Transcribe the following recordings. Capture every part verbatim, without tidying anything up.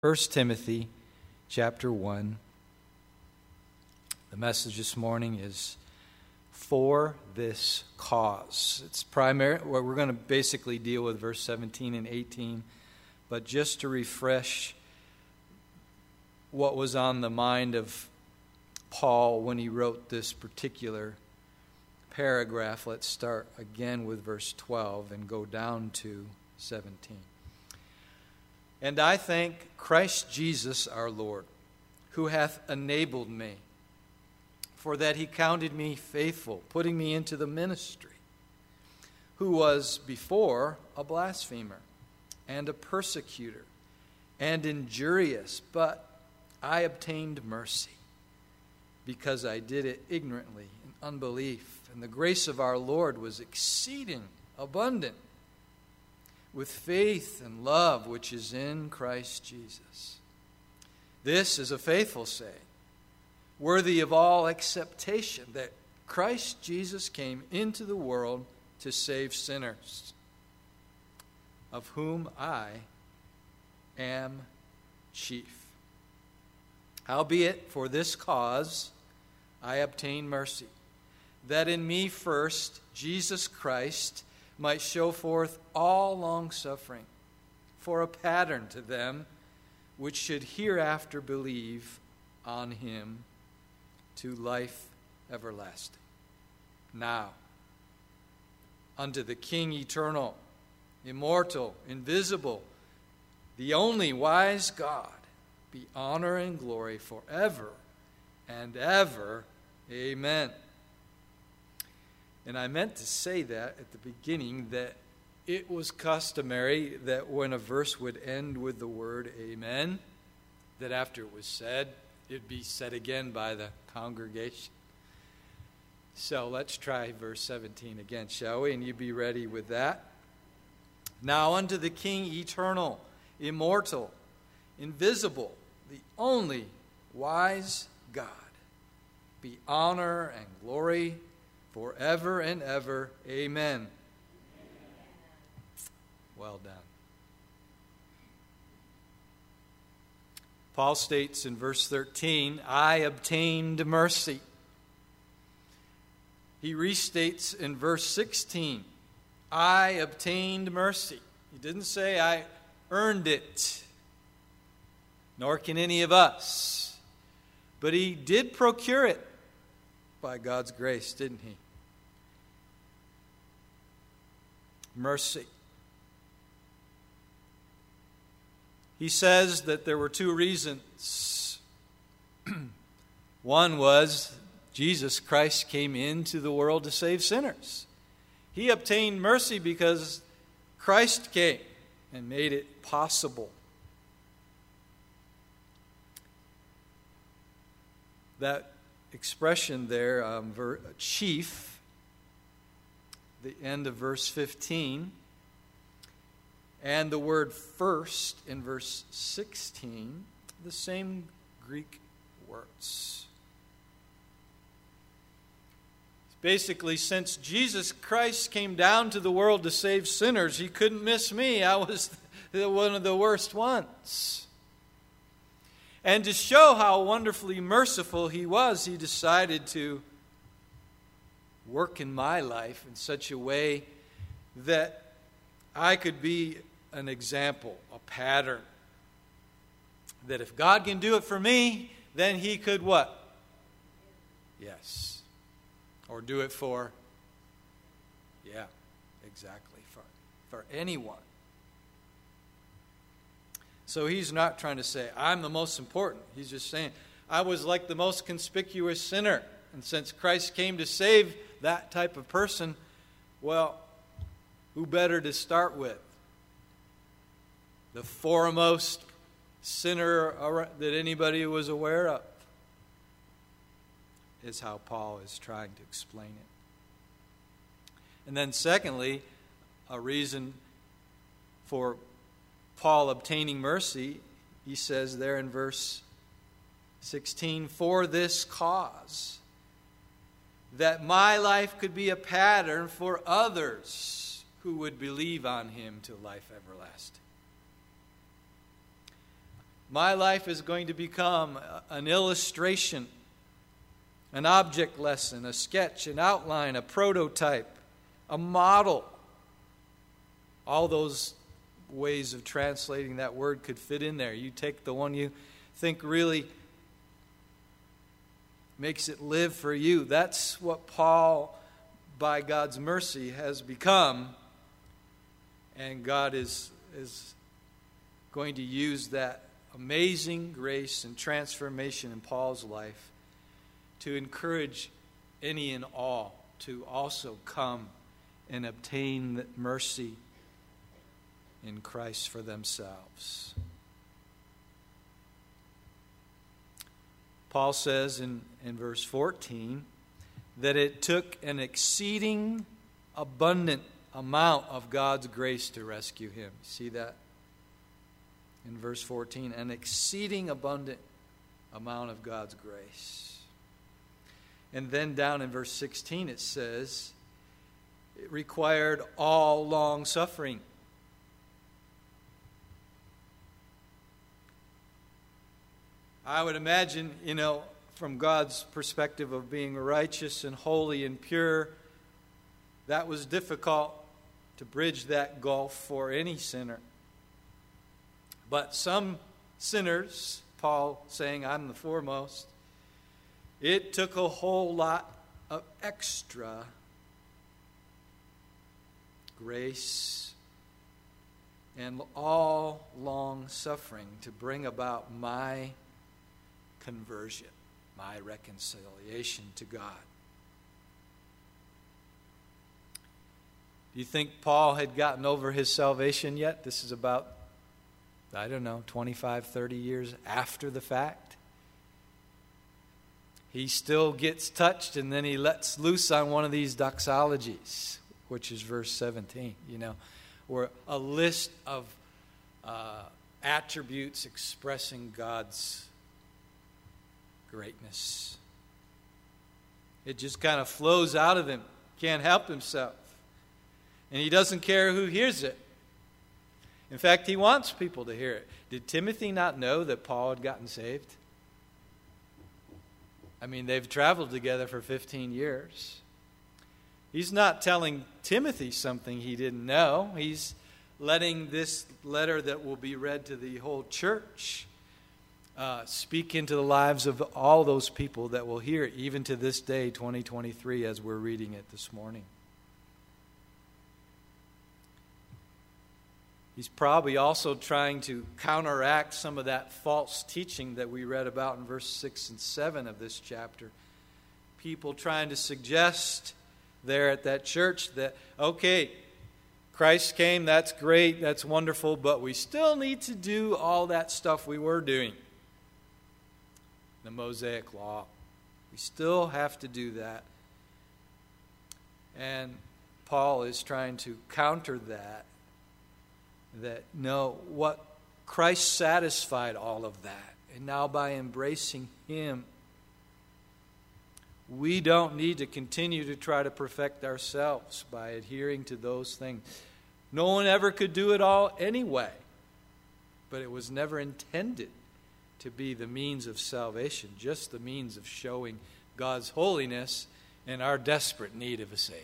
First Timothy chapter one. The message this morning is for this cause. It's primary. Well, we're going to basically deal with verse seventeen and eighteen, but just to refresh what was on the mind of Paul when he wrote this particular paragraph, let's start again with verse twelve and go down to seventeen. And I thank Christ Jesus our Lord, who hath enabled me, for that he counted me faithful, putting me into the ministry, who was before a blasphemer, and a persecutor, and injurious, but I obtained mercy, because I did it ignorantly in unbelief, and the grace of our Lord was exceeding abundant, with faith and love which is in Christ Jesus. This is a faithful saying, worthy of all acceptation, that Christ Jesus came into the world to save sinners, of whom I am chief. Howbeit, for this cause I obtain mercy, that in me first Jesus Christ might show forth all longsuffering, for a pattern to them which should hereafter believe on him to life everlasting. Now, unto the King eternal, immortal, invisible, the only wise God, be honor and glory forever and ever. Amen. And I meant to say that at the beginning, that it was customary that when a verse would end with the word amen, that after it was said, it'd be said again by the congregation. So let's try verse seventeen again, shall we? And you be ready with that. Now unto the King eternal, immortal, invisible, the only wise God, be honor and glory forever and ever. Amen. Well done. Paul states in verse thirteen, I obtained mercy. He restates in verse sixteen, I obtained mercy. He didn't say I earned it, nor can any of us. But he did procure it by God's grace, didn't he? Mercy. He says that there were two reasons. One was Jesus Christ came into the world to save sinners. He obtained mercy because Christ came and made it possible. That expression there, um, ver- chief, the end of verse fifteen, and the word first in verse sixteen, the same Greek words. Basically, since Jesus Christ came down to the world to save sinners, he couldn't miss me. I was one of the worst ones. And to show how wonderfully merciful he was, he decided to work in my life in such a way that I could be an example, a pattern. That if God can do it for me, then he could what? Yes. Or do it for? Yeah, exactly. For, for anyone. So he's not trying to say, I'm the most important. He's just saying, I was like the most conspicuous sinner. And since Christ came to save that type of person, well, who better to start with? The foremost sinner that anybody was aware of, is how Paul is trying to explain it. And then secondly, a reason for Paul obtaining mercy, he says there in verse sixteen, for this cause, that my life could be a pattern for others who would believe on him to life everlasting. My life is going to become an illustration, an object lesson, a sketch, an outline, a prototype, a model. All those ways of translating that word could fit in there. You take the one you think really makes it live for you. That's what Paul, by God's mercy, has become. And God is, is going to use that amazing grace and transformation in Paul's life to encourage any and all to also come and obtain mercy in Christ for themselves. Paul says in, in verse fourteen that it took an exceeding abundant amount of God's grace to rescue him. See that? In verse fourteen, an exceeding abundant amount of God's grace. And then down in verse sixteen it says, it required all long suffering. I would imagine, you know, from God's perspective of being righteous and holy and pure, that was difficult to bridge that gulf for any sinner. But some sinners, Paul saying, I'm the foremost, it took a whole lot of extra grace and all long suffering to bring about my conversion, my reconciliation to God. Do you think Paul had gotten over his salvation yet? This is about, I don't know, twenty-five, thirty years after the fact. He still gets touched, and then he lets loose on one of these doxologies, which is verse seventeen, you know, where a list of uh, attributes expressing God's greatness. It just kind of flows out of him. Can't help himself. And he doesn't care who hears it. In fact, he wants people to hear it. Did Timothy not know that Paul had gotten saved? I mean, they've traveled together for fifteen years. He's not telling Timothy something he didn't know. He's letting this letter that will be read to the whole church uh, speak into the lives of all those people that will hear it, even to this day, twenty twenty-three, as we're reading it this morning. He's probably also trying to counteract some of that false teaching that we read about in verse six and seven of this chapter. People trying to suggest there at that church that, okay, Christ came, that's great, that's wonderful, but we still need to do all that stuff we were doing. The Mosaic Law. We still have to do that. And Paul is trying to counter that. That no, what Christ satisfied all of that. And now by embracing Him, we don't need to continue to try to perfect ourselves by adhering to those things. No one ever could do it all anyway. But it was never intended to be the means of salvation, just the means of showing God's holiness and our desperate need of a Savior.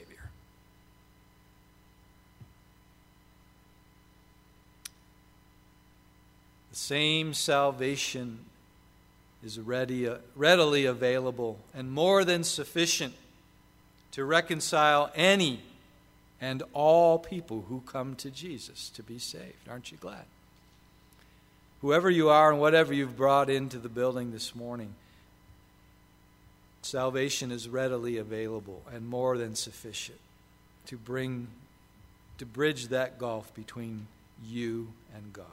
The same salvation is ready, readily available and more than sufficient to reconcile any and all people who come to Jesus to be saved. Aren't you glad? Whoever you are and whatever you've brought into the building this morning, salvation is readily available and more than sufficient to bring, to bridge that gulf between you and God.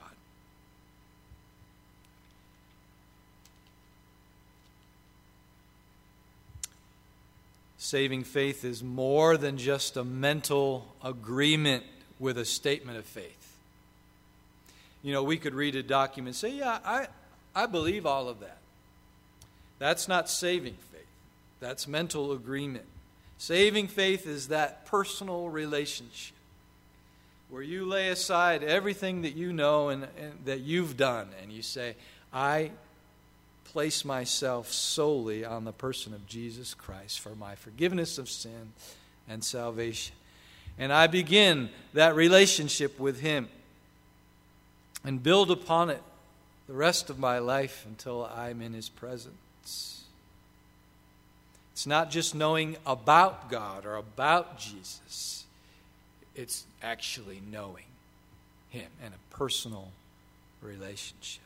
Saving faith is more than just a mental agreement with a statement of faith. You know, we could read a document and say, yeah, I, I believe all of that. That's not saving faith. That's mental agreement. Saving faith is that personal relationship where you lay aside everything that you know and, and that you've done, and you say, I place myself solely on the person of Jesus Christ for my forgiveness of sin and salvation. And I begin that relationship with Him and build upon it the rest of my life until I'm in His presence. It's not just knowing about God or about Jesus. It's actually knowing Him in a personal relationship.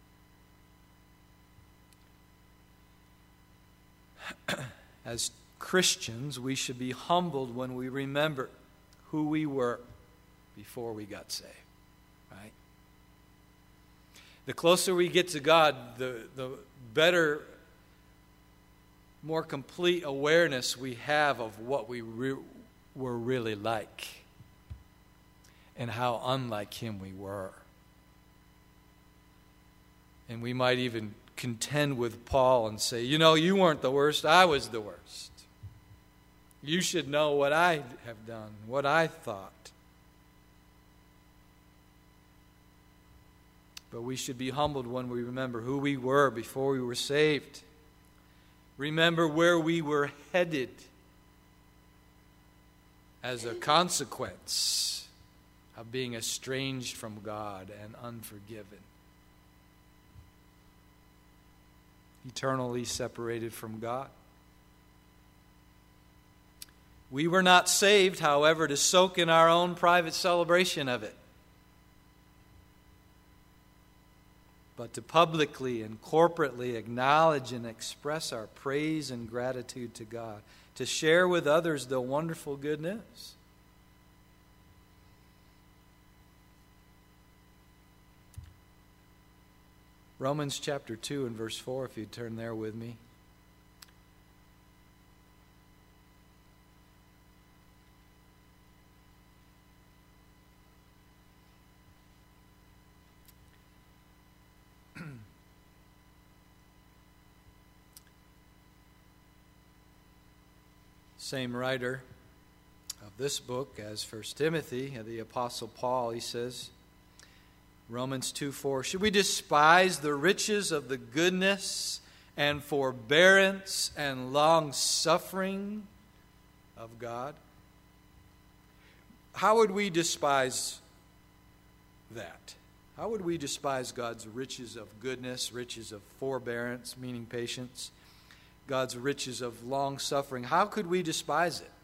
As Christians, we should be humbled when we remember who we were before we got saved, right? The closer we get to God, the, the better, more complete awareness we have of what we re- were really like and how unlike Him we were. And we might even contend with Paul and say, you know, you weren't the worst, I was the worst. You should know what I have done, what I thought. But we should be humbled when we remember who we were before we were saved. Remember where we were headed as a consequence of being estranged from God and unforgiven. Eternally separated from God. We were not saved, however, to soak in our own private celebration of it, but to publicly and corporately acknowledge and express our praise and gratitude to God, to share with others the wonderful good news. Romans chapter two and verse four, if you turn there with me. Same writer of this book as First Timothy, the Apostle Paul, he says, Romans two four, should we despise the riches of the goodness and forbearance and long-suffering of God? How would we despise that? How would we despise God's riches of goodness, riches of forbearance, meaning patience, God's riches of long-suffering? How could we despise it?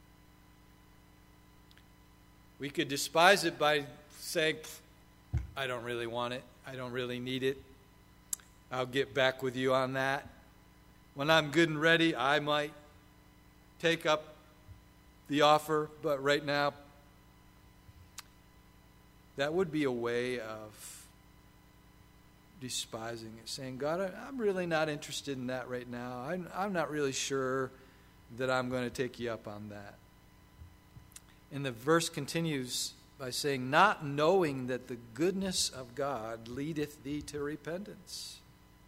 We could despise it by saying, I don't really want it. I don't really need it. I'll get back with you on that. When I'm good and ready, I might take up the offer, but right now, that would be a way of despising it, saying, God, I'm really not interested in that right now. I'm, I'm not really sure that I'm going to take you up on that. And the verse continues by saying, not knowing that the goodness of God leadeth thee to repentance.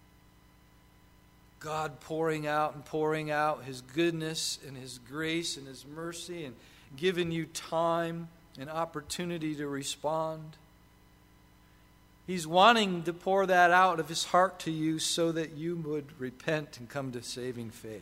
God pouring out and pouring out His goodness and His grace and His mercy and giving you time and opportunity to respond. He's wanting to pour that out of His heart to you so that you would repent and come to saving faith.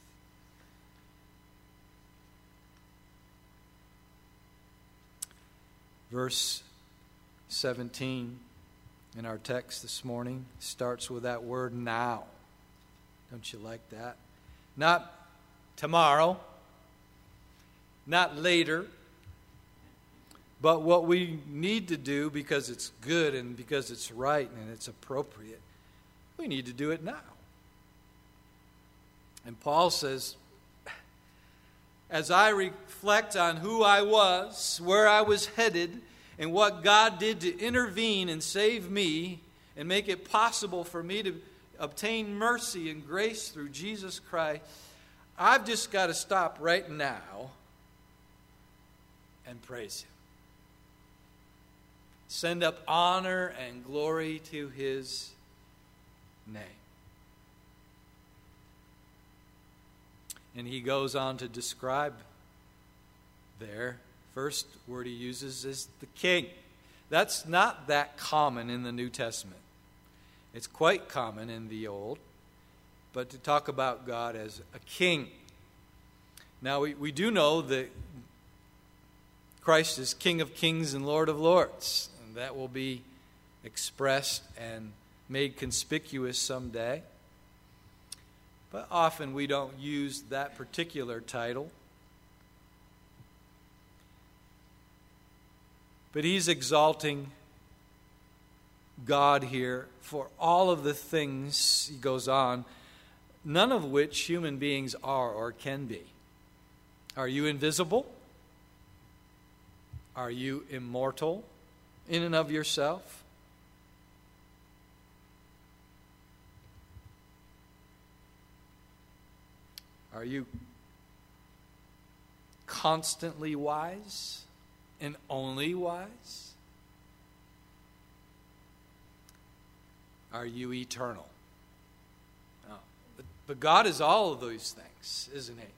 Verse seventeen in our text this morning starts with that word now. Don't you like that? Not tomorrow, not later, but what we need to do because it's good and because it's right and it's appropriate. We need to do it now. And Paul says, as I reflect on who I was, where I was headed, and what God did to intervene and save me and make it possible for me to obtain mercy and grace through Jesus Christ, I've just got to stop right now and praise Him. Send up honor and glory to His name. And he goes on to describe there, first word he uses is the king. That's not that common in the New Testament. It's quite common in the Old, but to talk about God as a king. Now, we, we do know that Christ is King of kings and Lord of lords, and that will be expressed and made conspicuous someday. But often we don't use that particular title. But he's exalting God here for all of the things, he goes on, none of which human beings are or can be. Are you invisible? Are you immortal in and of yourself? Are you constantly wise and only wise? Are you eternal? No. But, but God is all of those things, isn't he?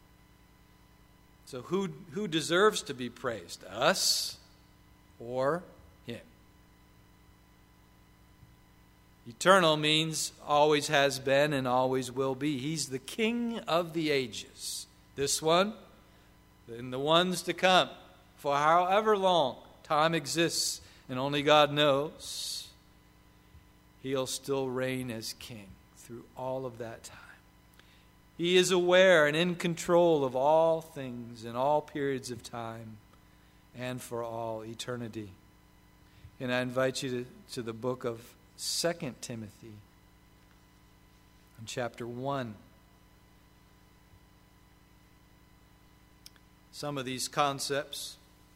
So who, who deserves to be praised? Us or him? Eternal means always has been and always will be. He's the King of the ages. This one and the ones to come. For however long time exists and only God knows, he'll still reign as king through all of that time. He is aware and in control of all things in all periods of time and for all eternity. And I invite you to, to the book of Second Timothy in chapter one. Some of these concepts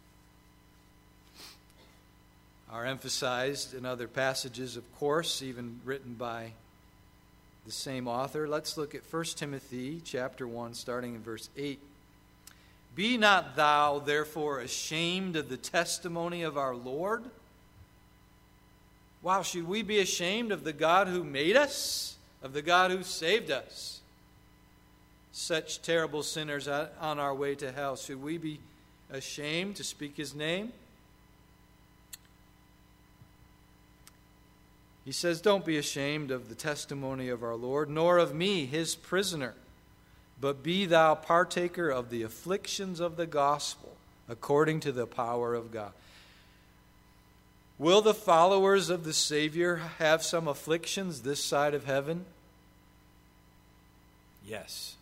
are emphasized in other passages, of course, even written by the same author. Let's look at First Timothy chapter one, starting in verse eight. Be not thou therefore ashamed of the testimony of our Lord. Wow, should we be ashamed of the God who made us? Of the God who saved us? Such terrible sinners on our way to hell. Should we be ashamed to speak his name? He says, don't be ashamed of the testimony of our Lord, nor of me, his prisoner, but be thou partaker of the afflictions of the gospel, according to the power of God. Will the followers of the Savior have some afflictions this side of heaven? Yes.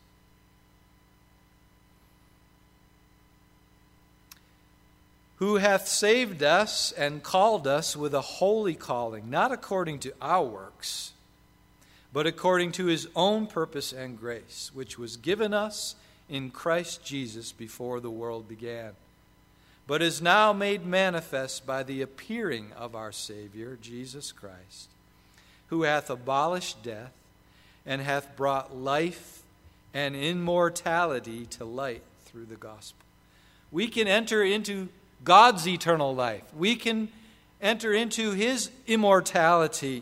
Who hath saved us and called us with a holy calling, not according to our works, but according to his own purpose and grace, which was given us in Christ Jesus before the world began, but is now made manifest by the appearing of our Savior, Jesus Christ, who hath abolished death and hath brought life and immortality to light through the gospel. We can enter into God's eternal life. We can enter into his immortality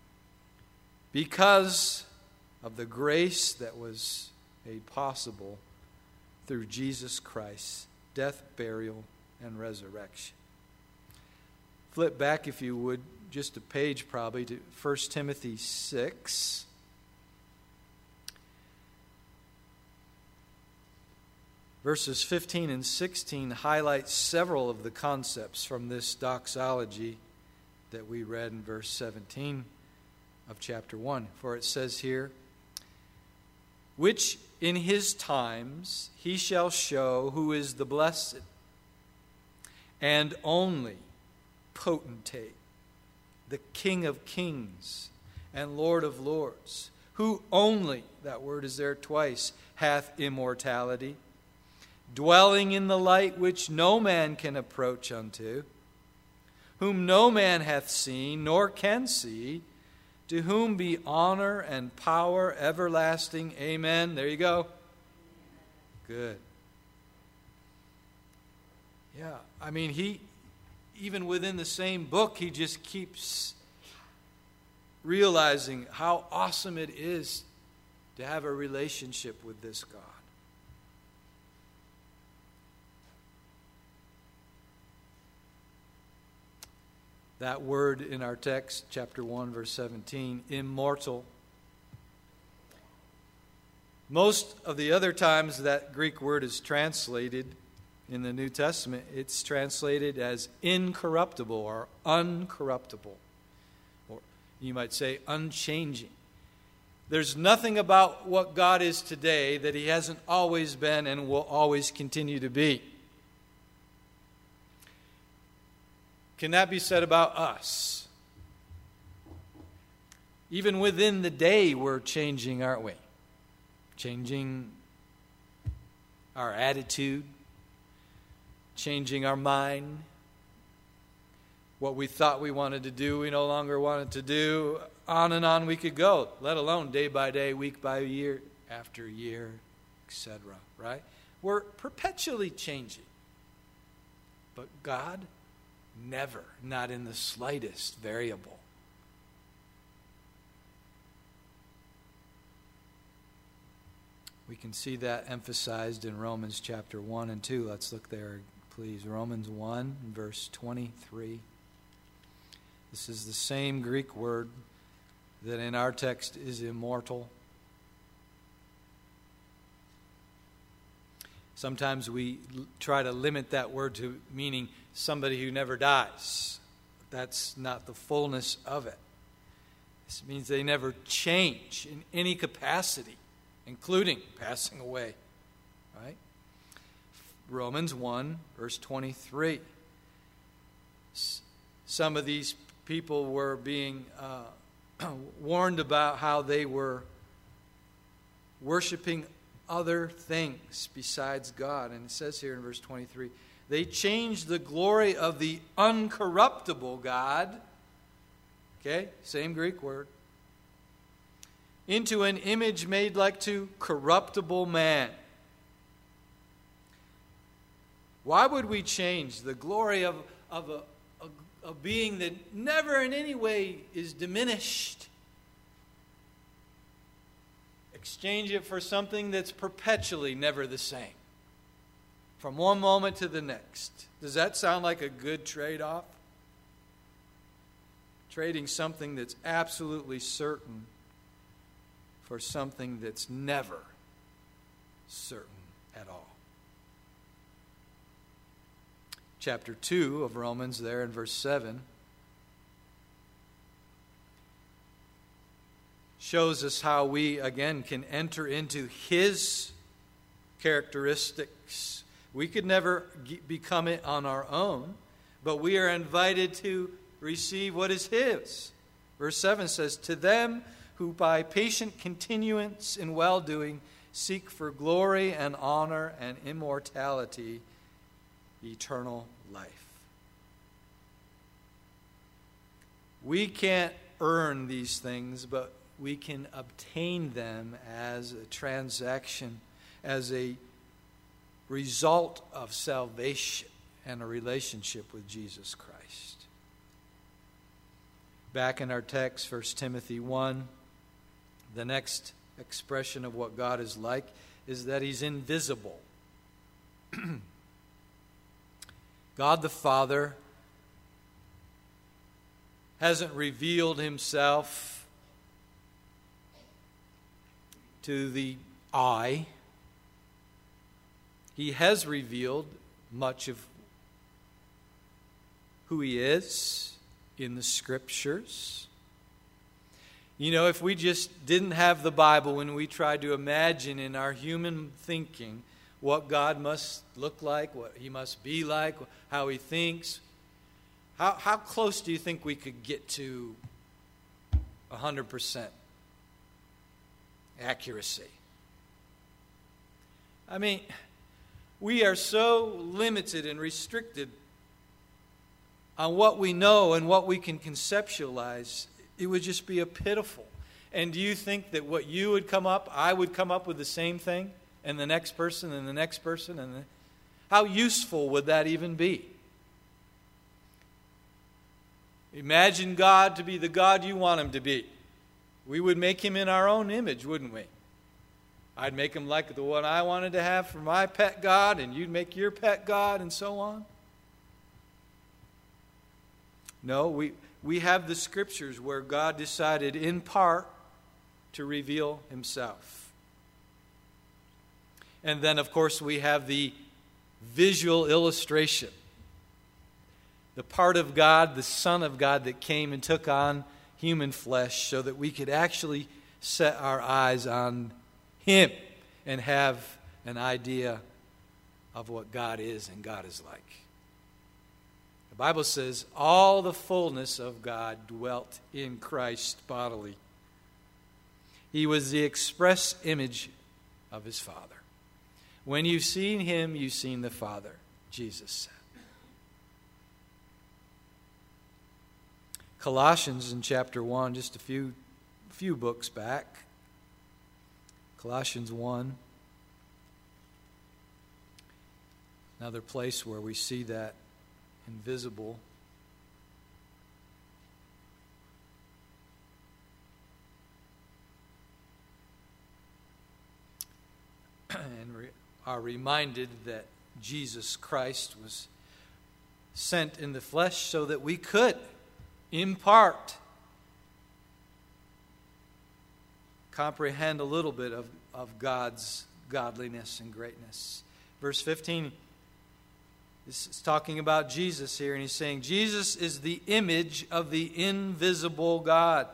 because of the grace that was made possible through Jesus Christ's death, burial, and resurrection. Flip back, if you would, just a page probably, to First Timothy six. Verses fifteen and sixteen highlight several of the concepts from this doxology that we read in verse seventeen of chapter one. For it says here, which in his times he shall show who is the blessed and only potentate, the King of kings and Lord of lords, who only, that word is there twice, hath immortality, dwelling in the light which no man can approach unto, whom no man hath seen nor can see, to whom be honor and power everlasting. Amen. There you go. Good. Yeah, I mean, he, even within the same book, he just keeps realizing how awesome it is to have a relationship with this God. That word in our text, chapter one, verse seventeen, immortal. Most of the other times that Greek word is translated in the New Testament, it's translated as incorruptible or uncorruptible. Or you might say unchanging. There's nothing about what God is today that He hasn't always been and will always continue to be. Can that be said about us? Even within the day, we're changing, aren't we? Changing our attitude, changing our mind. What we thought we wanted to do, we no longer wanted to do. On and on we could go, let alone day by day, week by year, after year, et cetera. Right? We're perpetually changing. But God, never, not in the slightest variable. We can see that emphasized in Romans chapter one and two. Let's look there, please. Romans one, verse twenty-three. This is the same Greek word that in our text is immortal. Sometimes we l- try to limit that word to meaning somebody who never dies. That's not the fullness of it. This means they never change in any capacity, including passing away. Right? Romans one, verse twenty-three. S- some of these people were being uh, warned about how they were worshiping other things besides God. And it says here in verse twenty-three, they changed the glory of the uncorruptible God, okay, same Greek word, into an image made like to corruptible man. Why would we change the glory of, of a, a, a being that never in any way is diminished? Exchange it for something that's perpetually never the same. From one moment to the next. Does that sound like a good trade-off? Trading something that's absolutely certain for something that's never certain at all. Chapter two of Romans, there in verse seven, shows us how we, again, can enter into His characteristics. We could never become it on our own, but we are invited to receive what is His. Verse seven says, to them who by patient continuance in well-doing seek for glory and honor and immortality, eternal life. We can't earn these things, but we can obtain them as a transaction, as a result of salvation and a relationship with Jesus Christ. Back in our text, First Timothy one, the next expression of what God is like is that He's invisible. God the Father hasn't revealed Himself to the eye. He has revealed much of who He is in the Scriptures. You know, if we just didn't have the Bible, when we tried to imagine in our human thinking what God must look like, what He must be like, how He thinks, how, how close do you think we could get to one hundred percent accuracy? I mean, we are so limited and restricted on what we know and what we can conceptualize. It would just be a pitiful. And do you think that what you would come up, I would come up with the same thing, and the next person, and the next person, and the, how useful would that even be? Imagine God to be the God you want Him to be. We would make Him in our own image, wouldn't we? I'd make Him like the one I wanted to have for my pet God, and you'd make your pet God, and so on. No, we, we have the Scriptures where God decided in part to reveal himself. And then, of course, we have the visual illustration. The part of God, the Son of God that came and took on human flesh so that we could actually set our eyes on him and have an idea of what God is and God is like. The Bible says all the fullness of God dwelt in Christ bodily. He was the express image of his Father. When you've seen him, you've seen the Father, Jesus said. Colossians in chapter one, just a few, few books back. Colossians one. Another place where we see that invisible. And re- are reminded that Jesus Christ was sent in the flesh so that we could, in part, comprehend a little bit of, of God's godliness and greatness. Verse fifteen, this is talking about Jesus here, and he's saying, Jesus is the image of the invisible God.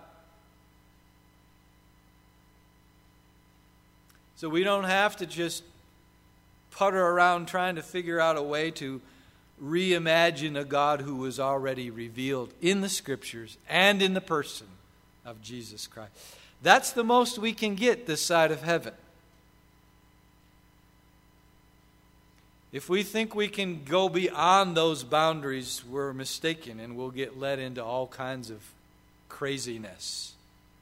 So we don't have to just putter around trying to figure out a way to reimagine a God who was already revealed in the Scriptures and in the person of Jesus Christ. That's the most we can get this side of heaven. If we think we can go beyond those boundaries, we're mistaken, and we'll get led into all kinds of craziness.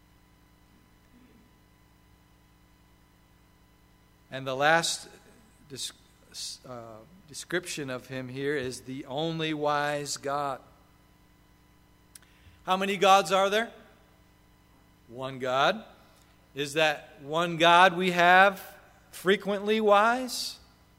And the last uh, description of him here is the only wise God. How many gods are there? One God. Is that one God we have frequently wise?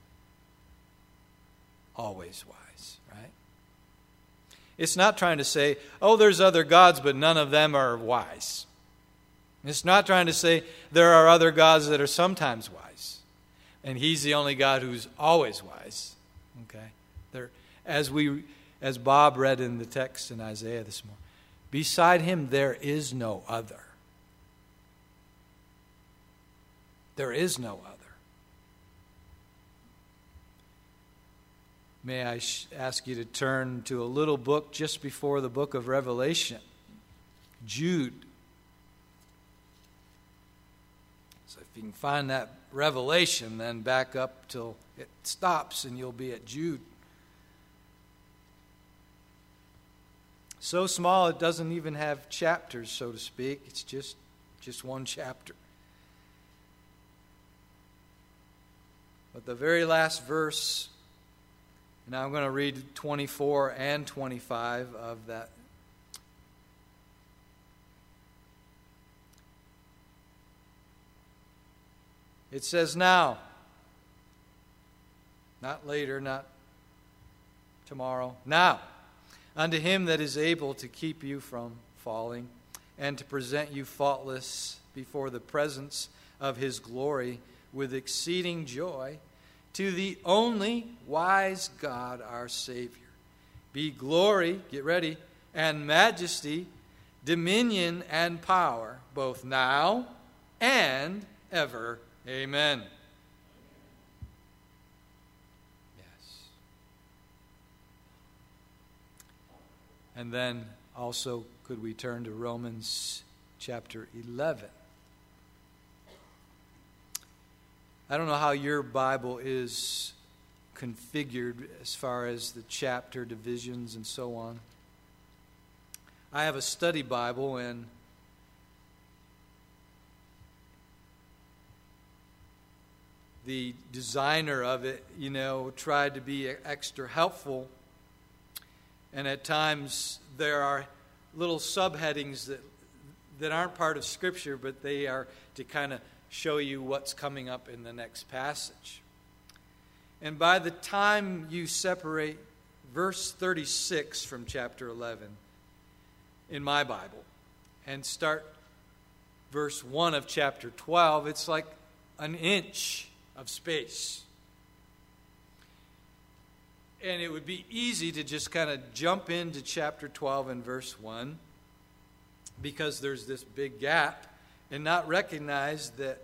Always wise, right? It's not trying to say, oh, there's other gods, but none of them are wise. It's not trying to say there are other gods that are sometimes wise, and he's the only God who's always wise. Okay? There, as we, as Bob read in the text in Isaiah this morning, beside him there is no other. There is no other. May I sh- ask you to turn to a little book just before the book of Revelation, Jude. So if you can find that Revelation, then back up till it stops and you'll be at Jude. So small it doesn't even have chapters, so to speak. It's just, just one chapter. But the very last verse, now I'm going to read twenty-four and twenty-five of that. It says now, not later, not tomorrow, now, unto him that is able to keep you from falling and to present you faultless before the presence of his glory with exceeding joy, to the only wise God, our Savior, be glory, get ready, and majesty, dominion and power, both now and ever. Amen. Yes. And then also, could we turn to Romans chapter eleven? I don't know how your Bible is configured as far as the chapter divisions and so on. I have a study Bible, and the designer of it, you know, tried to be extra helpful. And at times there are little subheadings that that aren't part of Scripture, but they are to kind of show you what's coming up in the next passage. And by the time you separate verse thirty-six from chapter eleven, in my Bible and start verse one of chapter twelve, it's like an inch of space. And it would be easy to just kind of jump into chapter twelve and verse one because there's this big gap and not recognize that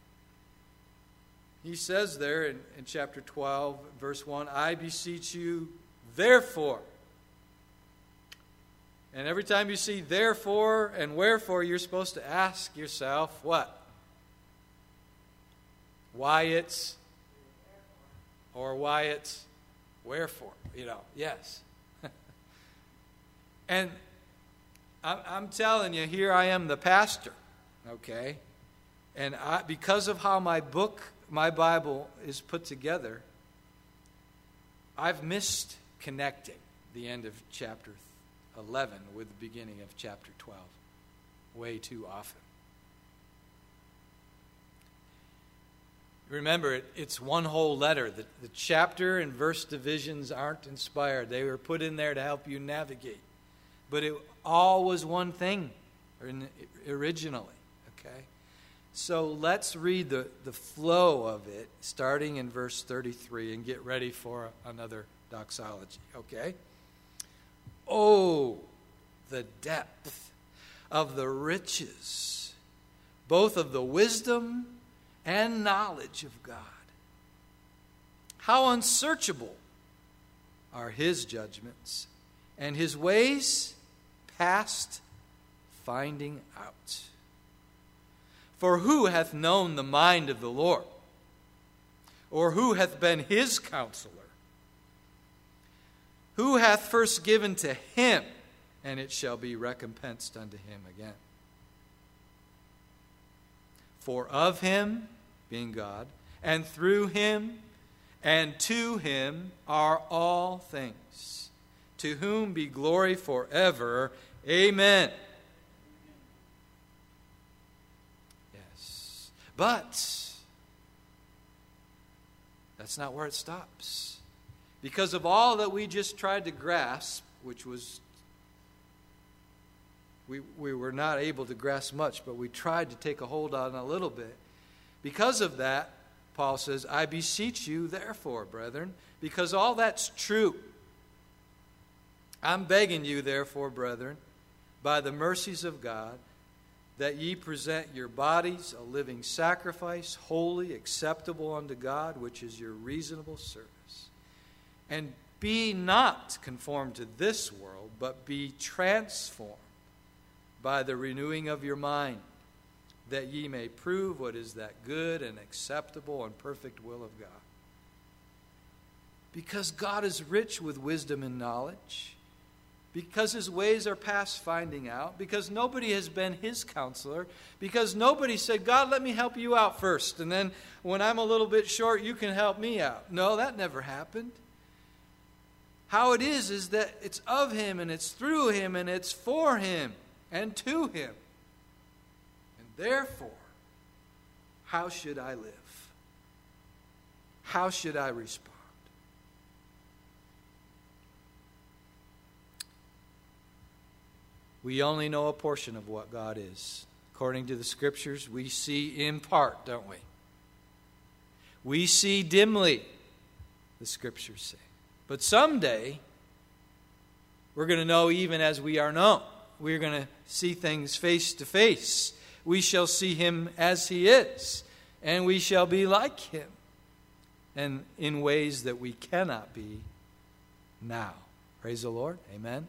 he says there in, in chapter twelve, verse one, I beseech you, therefore. And every time you see therefore and wherefore, you're supposed to ask yourself what? Why it's, or why it's wherefore, you know, yes. And I'm, I'm telling you, here I am the pastor, okay? And I, because of how my book, my Bible is put together, I've missed connecting the end of chapter eleven with the beginning of chapter twelve way too often. Remember, it, it's one whole letter. The, the chapter and verse divisions aren't inspired. They were put in there to help you navigate. But it all was one thing originally, okay? So let's read the, the flow of it, starting in verse thirty-three, and get ready for another doxology, okay? Oh, the depth of the riches, both of the wisdom and knowledge of God. How unsearchable are his judgments, and his ways past finding out. For who hath known the mind of the Lord? Or who hath been his counselor? Who hath first given to him, and it shall be recompensed unto him again? For of him, being God, and through him, and to him are all things, to whom be glory forever. Amen. Yes. But that's not where it stops. Because of all that we just tried to grasp, which was, we, we were not able to grasp much, but we tried to take a hold on a little bit. Because of that, Paul says, I beseech you, therefore, brethren, because all that's true. I'm begging you, therefore, brethren, by the mercies of God, that ye present your bodies a living sacrifice, holy, acceptable unto God, which is your reasonable service. And be not conformed to this world, but be transformed by the renewing of your mind, that ye may prove what is that good and acceptable and perfect will of God. Because God is rich with wisdom and knowledge, because his ways are past finding out, because nobody has been his counselor, because nobody said, God, let me help you out first, and then when I'm a little bit short, you can help me out. No, that never happened. How it is is that it's of him, and it's through him, and it's for him, and to him. And therefore, how should I live? How should I respond? We only know a portion of what God is. According to the Scriptures, we see in part, don't we? We see dimly, the Scriptures say. But someday, we're going to know even as we are known. We're going to see things face to face. We shall see him as he is, and we shall be like him, and in ways that we cannot be now. Praise the Lord. Amen.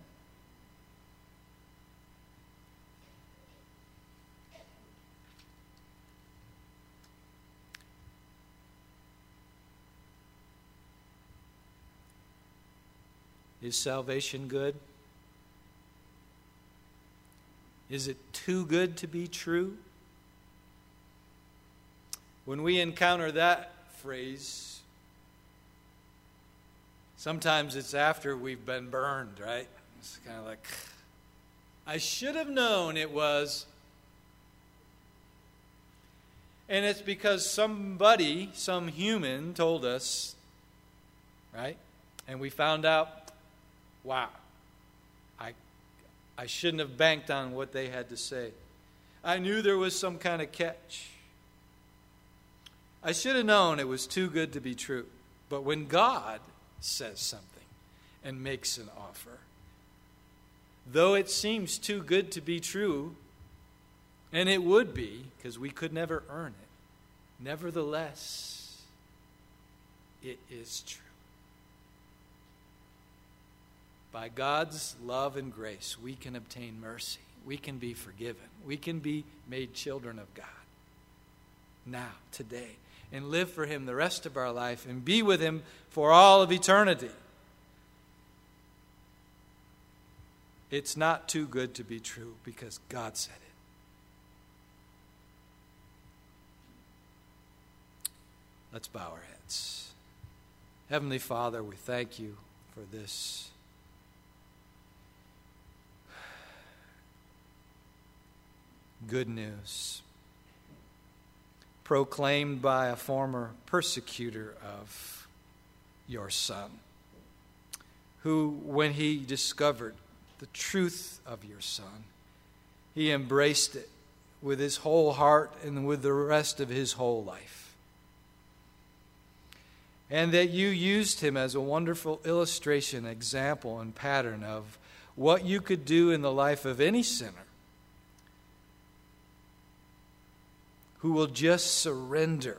Is salvation good? Is it too good to be true? When we encounter that phrase, sometimes it's after we've been burned, right? It's kind of like, I should have known it was. And it's because somebody, some human, told us, right? And we found out, wow, I I shouldn't have banked on what they had to say. I knew there was some kind of catch. I should have known it was too good to be true. But when God says something and makes an offer, though it seems too good to be true, and it would be, because we could never earn it, nevertheless, it is true. By God's love and grace, we can obtain mercy. We can be forgiven. We can be made children of God. Now, today. And live for Him the rest of our life and be with Him for all of eternity. It's not too good to be true because God said it. Let's bow our heads. Heavenly Father, we thank You for this good news proclaimed by a former persecutor of Your Son, who, when he discovered the truth of Your Son, he embraced it with his whole heart and with the rest of his whole life. And that You used him as a wonderful illustration, example, and pattern of what You could do in the life of any sinner who will just surrender.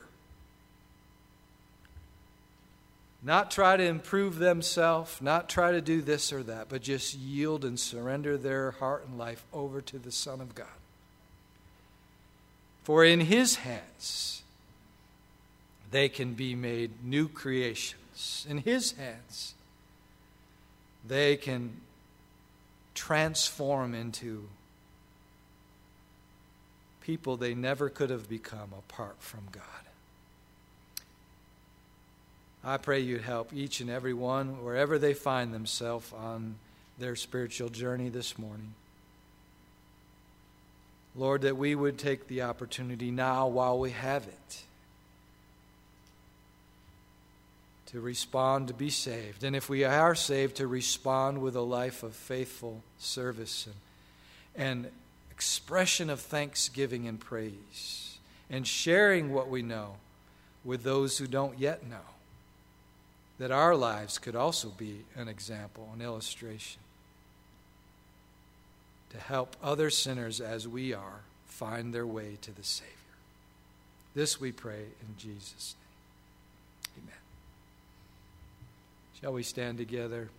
Not try to improve themselves, not try to do this or that, but just yield and surrender their heart and life over to the Son of God. For in His hands, they can be made new creations. In His hands, they can transform into people they never could have become apart from God. I pray You'd help each and every one, wherever they find themselves on their spiritual journey this morning. Lord, that we would take the opportunity now while we have it to respond, to be saved. And if we are saved, to respond with a life of faithful service and, and expression of thanksgiving and praise, and sharing what we know with those who don't yet know, that our lives could also be an example, an illustration, to help other sinners as we are find their way to the Savior. This we pray in Jesus' name. Amen. Shall we stand together?